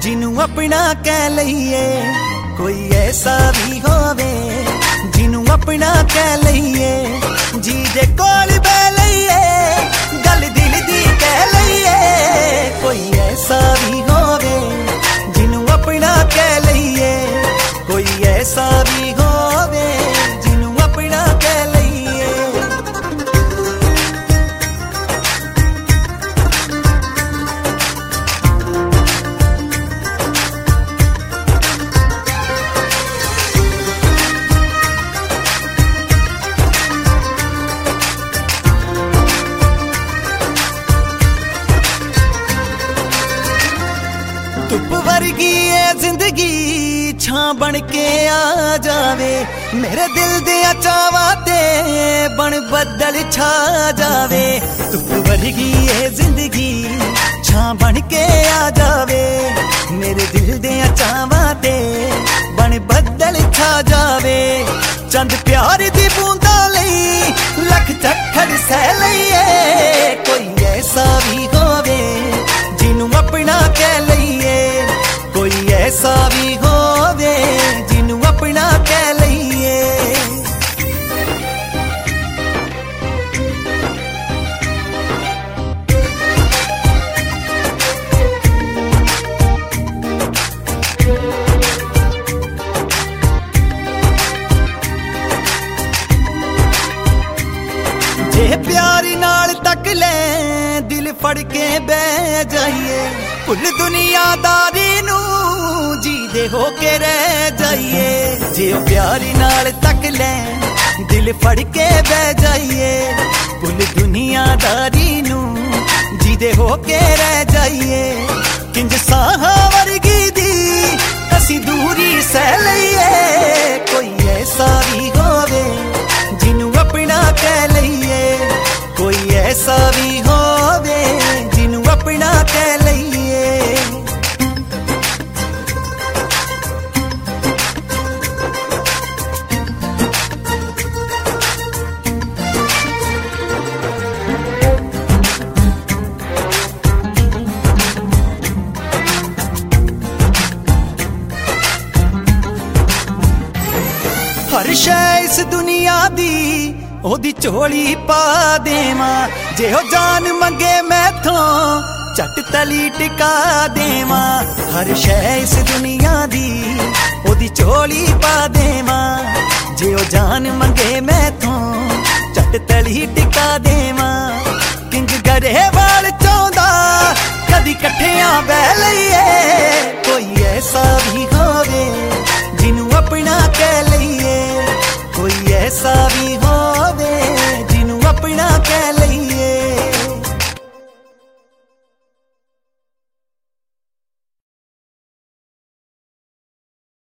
जिनू अपना कह लईए, कोई ऐसा भी होवे जिनू अपना कह लईए, जी दे कोल बह लईए, गल दिल दी कह लईए। कोई ऐसा भी होवे जिनू अपना कह लईए, कोई ऐसा भी होवे जिनू अपना कह लईए। धुप वर्गी है जिंदगी छां बन के आ जावे, मेरे दिल दे चावां ते बन बदल छा जावे। धुप वर्गी है जिंदगी छां बन के आ जावे, मेरे दिल दे चावां ते बन बदल छा जावे। चंद प्यार दी बूंदा लई लख चक्खड़ सह लईए, कोई ऐसा भी होवे जिनू अपना कह लईए, कोई ऐसा भी होवे जिनू अपना कह लईए। जे प्यारी नाल तक ले दिल फड़ के बह जाइए, कुल दुनियादारी नू जी दे हो के रह जाइए। जे प्यारी नाल तक ले दिल फड़ के बह जाइए, कुल दुनियादारी नू जी दे हो के रह जाइए। किंज साहा वर्गी दी असी दूरी सह लईए, कोई ऐसा भी होवे जिनू अपना कह लईए, कोई ऐसा भी होवे जिनू अपना कह लईए। हर शै इस दुनिया दी ओदी झोली पा देवा, जे हो जान मंगे मैथों झट तली टिका देवा। हर शै इस दुनिया दी ओदी झोली पा देवा, जे हो जान मंगे मैथों झट तली टिका देवा। किंज गरेवाल चाहुंदा कदी कट्ठियां बह लईए, कोई ऐसा भी